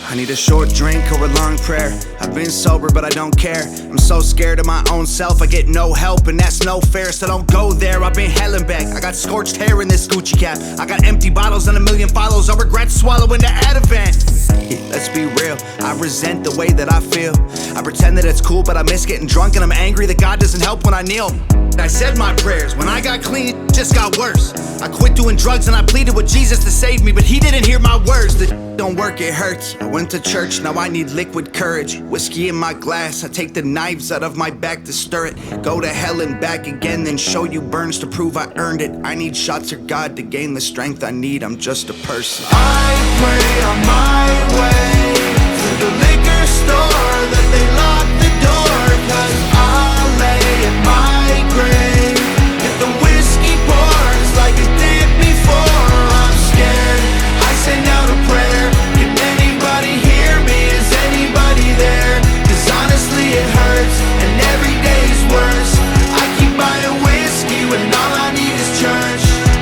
I need a short drink or a long prayer. I've been sober but I don't care. I'm so scared of my own self, I get no help and that's no fair. So don't go there, I've been hell and back. I got scorched hair in this Gucci cap. I got empty bottles and a million follows. I regret swallowing the Ativan. Yeah, let's be real, I resent the way that I feel. I pretend that it's cool but I miss getting drunk, and I'm angry that God doesn't help when I kneel. I said my prayers, when I got clean, it just got worse. I quit doing drugs and I pleaded with Jesus to save me, but he didn't hear my words. The don't work, it hurts. I went to church, now I need liquid courage. Whiskey in my glass, I take the knives out of my back to stir it. Go to hell and back again, then show you burns to prove I earned it. I need shots of God to gain the strength I need, I'm just a person. I pray on my way to the liquor store that they lock the door, 'cause I'll lay in my grave if the whiskey pours like it did before. I'm scared, I send out a prayer. Can anybody hear me? Is anybody there? 'Cause honestly it hurts and every day's worse. I keep buying whiskey when all I need is church.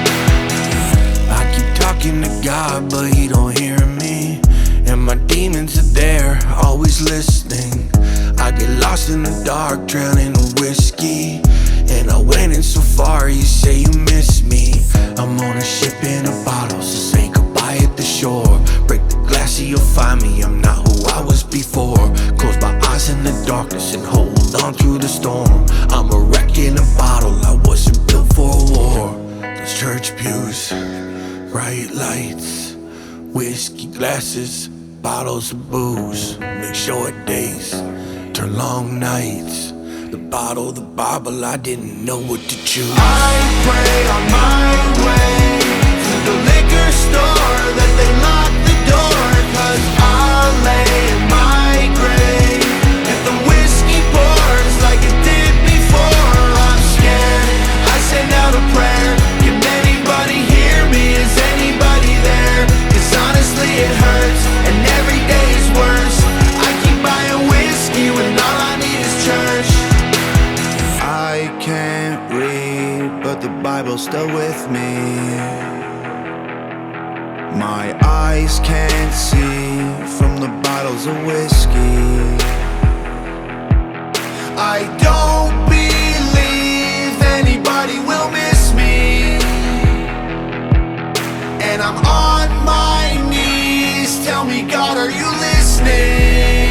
I keep talking to God but he don't hear me, and my demons are there, always listening. I get lost in the dark, drowning in whiskey, and I went in so far, you say you miss me. I'm on a ship in a bottle, so say goodbye at the shore. Break the glass so you'll find me, I'm not who I was before. Close my eyes in the darkness and hold on through the storm. I'm a wreck in a bottle, I wasn't built for a war. Those church pews, bright lights, whiskey glasses, bottles of booze, make short days, turn long nights. The bottle, the Bible, I didn't know what to choose. I pray on my way to the liquor store that they lock the door, 'cause I'll lay in my grave if the whiskey pours like it did before. I'm scared, I send out a prayer. Can anybody hear me? Is anybody there? 'Cause honestly it hurts and every day's worse. I keep buying whiskey when all I need is church. I can't read, but the Bible's still with me. My eyes can't see from the bottles of whiskey. I don't believe anybody will miss me, and I'm on my knees. Tell me, God, are you listening?